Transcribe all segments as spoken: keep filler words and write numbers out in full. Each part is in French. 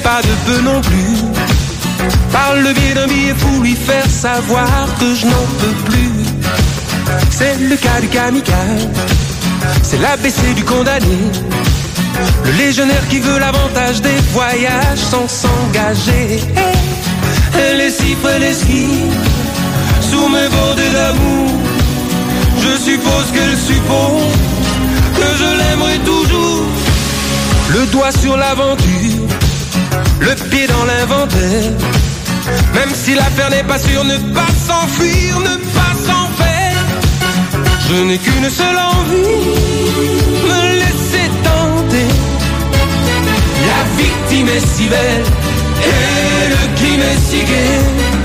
pas de peu non plus. Par le biais d'un billet fou, lui faire savoir que je n'en peux plus. C'est le cas du kamikaze, c'est l'A B C du condamné, le légionnaire qui veut l'avantage des voyages sans s'engager. Elle les cifre et les skis sous mes bordées d'amour. Je suppose qu'elle suppose que je l'aimerai toujours. Le doigt sur l'aventure, le pied dans l'inventaire. Même si l'affaire n'est pas sûre, ne pas s'enfuir, ne pas s'en faire. Je n'ai qu'une seule envie, me laisser tenter. La victime est si belle et le crime est si gai.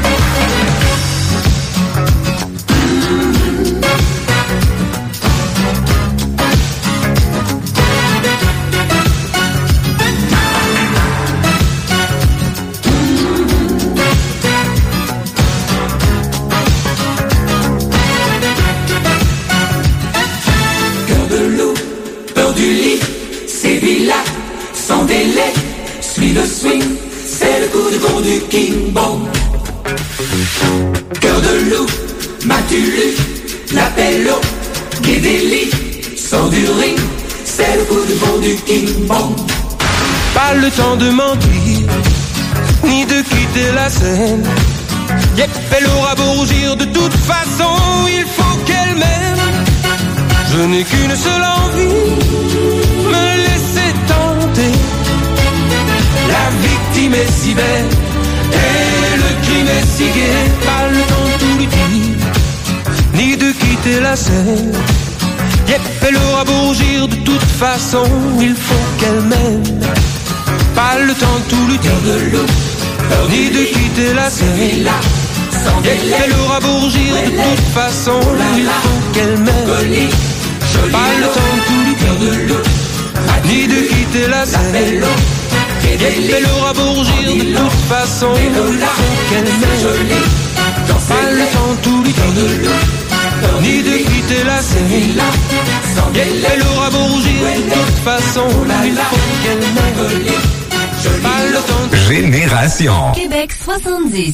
Sans délai, suis le swing, c'est le coup de con du King Bong. Cœur de loup, m'as-tu lu, l'appel au Guédéli, sort du ring, c'est le coup de con du King Bong. Pas le temps de mentir, ni de quitter la scène. Yep, elle aura beau rougir, de toute façon, il faut qu'elle m'aime. Je n'ai qu'une seule envie, me laisser tenter. La victime est si belle et le crime est si gai. Pas le temps de tout lui dire, ni de quitter la scène. Yep, elle aura beau rougir, de toute façon, il faut qu'elle m'aime. Pas le temps de tout lui dire, ni de quitter la scène. Yep, elle aura beau rougir, de toute façon, il faut qu'elle m'aime. Pas le temps de tout lui dire, ni de quitter la scène. Yep, elle aura beau rougir, de toute façon, il faut qu'elle m'aime. Pas le temps de tout lui dire, ni de quitter la scène. Yep, elle aura beau rougir, de toute façon, il faut qu'elle m'aime. Pas le temps de... Génération Québec soixante-dix.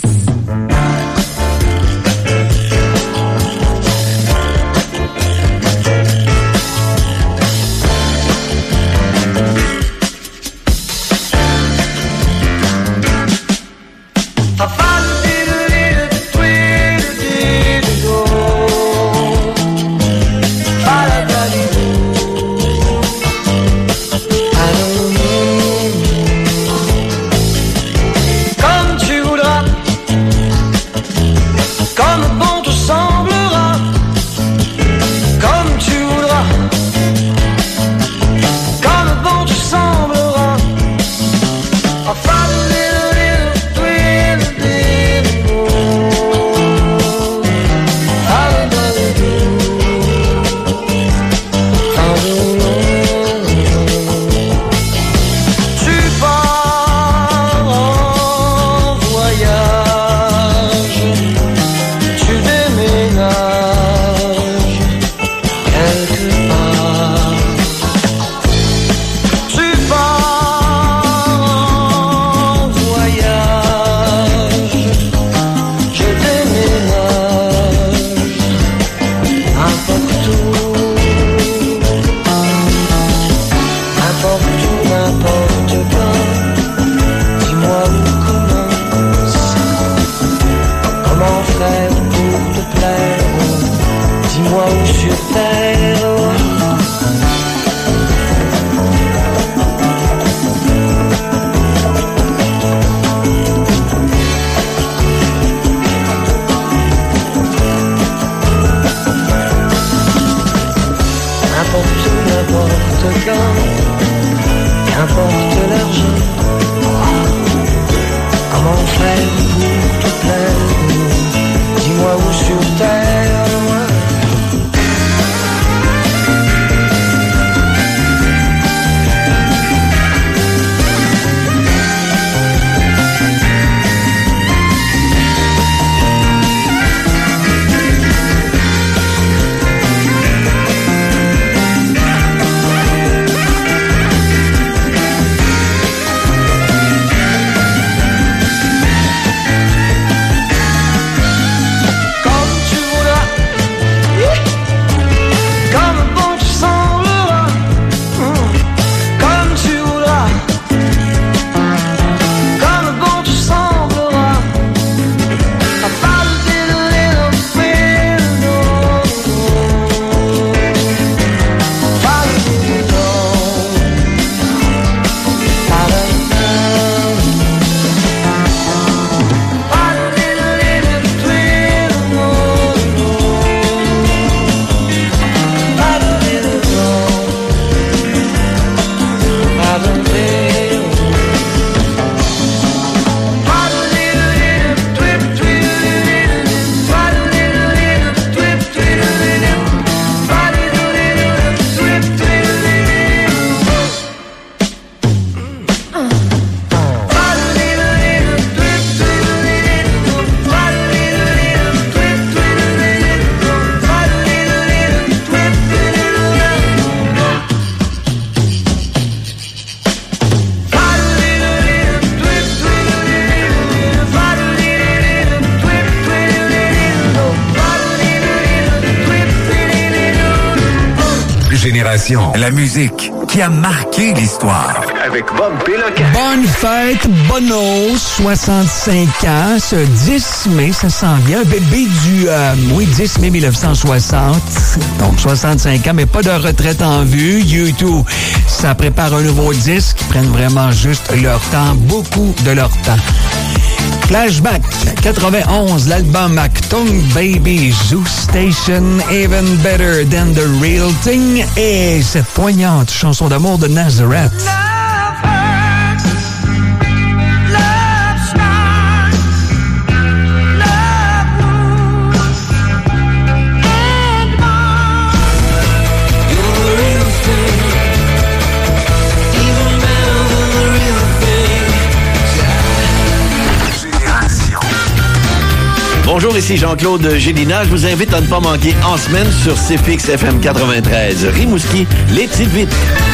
Génération, la musique qui a marqué l'histoire. Avec Bob Péloquin. Bonne fête, Bono, soixante-cinq ans. Ce dix mai, ça s'en vient. Un bébé du, euh, oui, dix mai mille neuf cent soixante. Donc, soixante-cinq ans, mais pas de retraite en vue. U deux, ça prépare un nouveau disque. Ils prennent vraiment juste leur temps, beaucoup de leur temps. Flashback, quatre-vingt-onze, l'album Actung Baby, Zoo Station, Even Better Than The Real Thing et cette poignante chanson d'amour de Nazareth. Bonjour, ici Jean-Claude Gélina. Je vous invite à ne pas manquer en semaine sur C F X F M quatre-vingt-treize. Rimouski, les petites vites.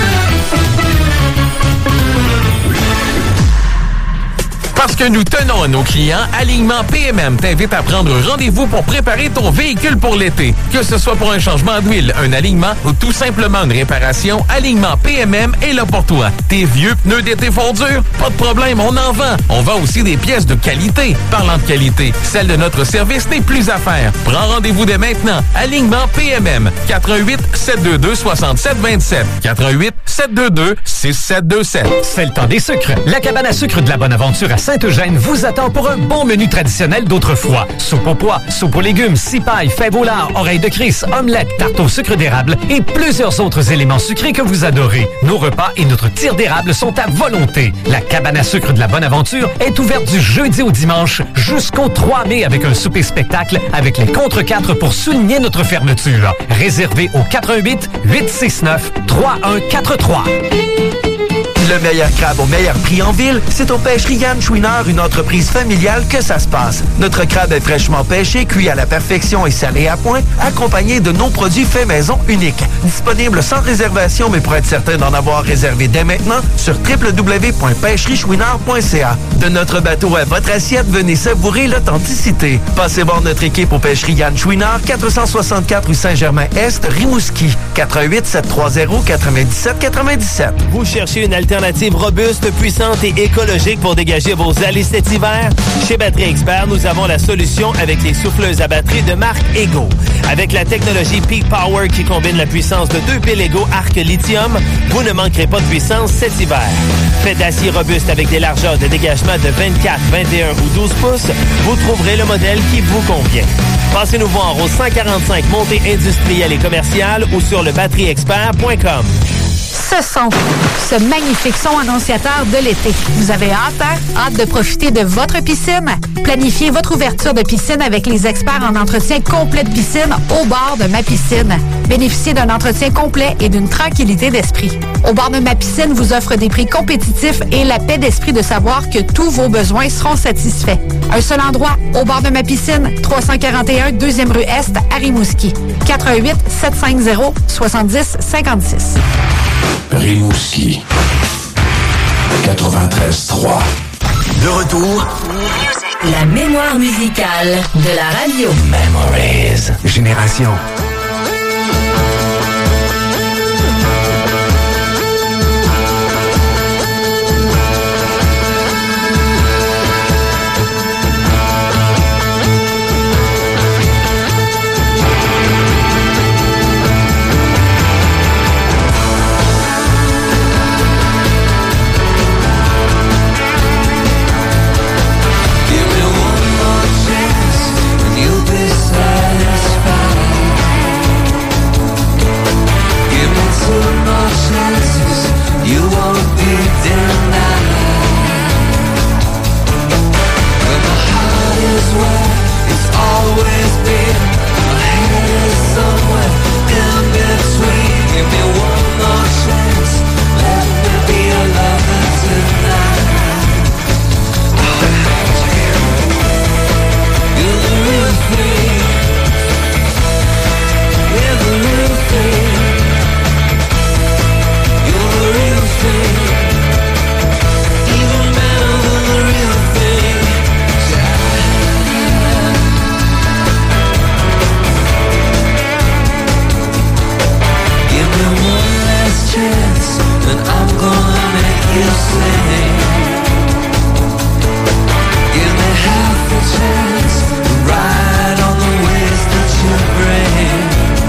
Parce que nous tenons à nos clients, Alignement P M M t'invite à prendre rendez-vous pour préparer ton véhicule pour l'été. Que ce soit pour un changement d'huile, un alignement ou tout simplement une réparation, Alignement P M M est là pour toi. Tes vieux pneus d'été font dur? Pas de problème, on en vend. On vend aussi des pièces de qualité. Parlant de qualité, celle de notre service n'est plus à faire. Prends rendez-vous dès maintenant. Alignement P M M, quatre un huit, sept deux deux, six sept deux sept, quatre un huit, sept deux deux, six sept deux sept. C'est le temps des sucres. La cabane à sucre de la Bonaventure à Saint-Eugène vous attend pour un bon menu traditionnel d'autrefois. Soupe aux pois, soupe aux légumes, cipaille, fèves au lard, oreilles de Christ, omelette, tarte au sucre d'érable et plusieurs autres éléments sucrés que vous adorez. Nos repas et notre tir d'érable sont à volonté. La cabane à sucre de la Bonaventure est ouverte du jeudi au dimanche jusqu'au trois mai avec un souper spectacle avec les contre quatre pour souligner notre fermeture. Réservé au quatre un huit, huit six neuf, trois un quatre trois. Le meilleur crabe au meilleur prix en ville, c'est aux pêcheries Yann Chouinard, une entreprise familiale, que ça se passe. Notre crabe est fraîchement pêché, cuit à la perfection et salé à point, accompagné de nos produits faits maison uniques. Disponible sans réservation, mais pour être certain d'en avoir réservé dès maintenant, sur w w w point pêcherie chouinard point c a. De notre bateau à votre assiette, venez savourer l'authenticité. Passez voir notre équipe aux pêcheries Yann Chouinard, quatre cent soixante-quatre rue Saint-Germain-Est, Rimouski, quatre un huit, sept trois zéro, neuf sept neuf sept. Vous cherchez une alternative robuste, puissante et écologique pour dégager vos allées cet hiver? Chez Batterie Expert, nous avons la solution avec les souffleuses à batterie de marque Ego. Avec la technologie Peak Power qui combine la puissance de deux piles Ego Arc Lithium, vous ne manquerez pas de puissance cet hiver. Fait d'acier robuste avec des largeurs de dégagement de vingt-quatre, vingt et un ou douze pouces, vous trouverez le modèle qui vous convient. Passez-nous voir au cent quarante-cinq Montée industrielle et commerciale ou sur le batterie expert point com. Ce son, ce magnifique son annonciateur de l'été. Vous avez hâte, hein? Hâte de profiter de votre piscine? Planifiez votre ouverture de piscine avec les experts en entretien complet de piscine au bord de Ma Piscine. Bénéficiez d'un entretien complet et d'une tranquillité d'esprit. Au bord de Ma Piscine vous offre des prix compétitifs et la paix d'esprit de savoir que tous vos besoins seront satisfaits. Un seul endroit, au bord de Ma Piscine, trois cent quarante et un deuxième rue Est à Rimouski. quatre un huit, sept cinq zéro, six zéro cinq six. Rimouski quatre-vingt-treize trois. De retour, la mémoire musicale de la radio. Memories. Génération. Give me one more chance and you'll be satisfied. you sing. Give me half a chance to ride on the waves that you bring.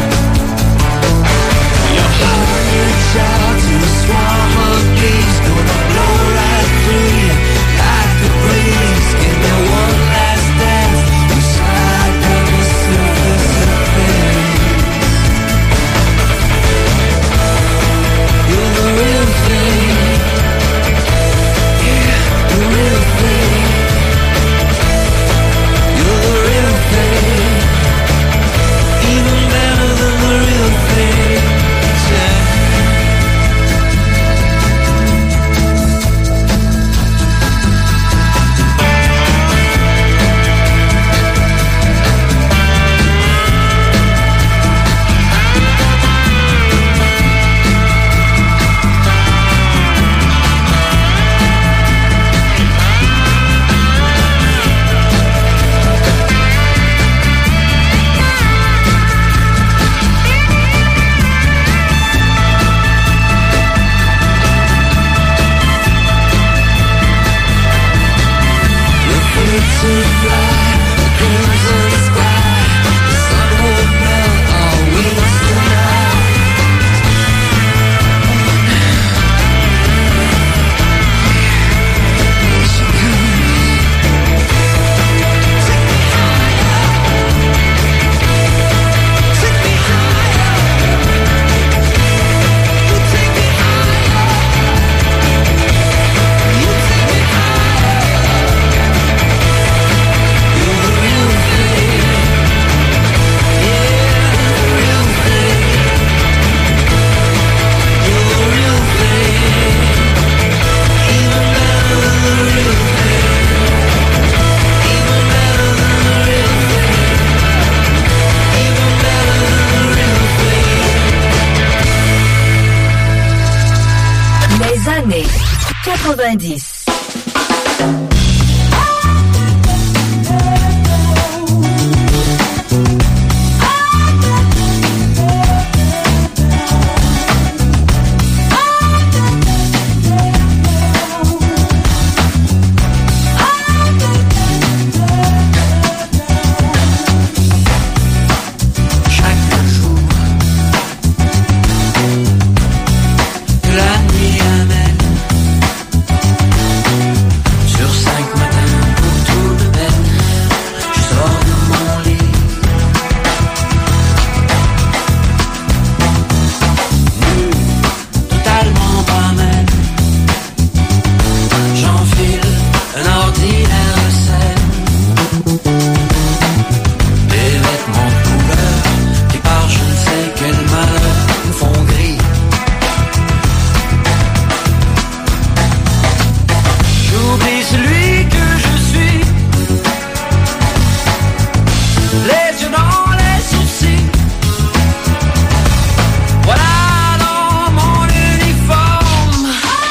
Your heart reach out to a swarm of bees, gonna blow right through you like a breeze. Give me one last dance, we slide down the surface of things. You're the real thing. Yeah, the real thing. You're the real thing. Even better than the real thing. Yeah. Les années quatre-vingt-dix.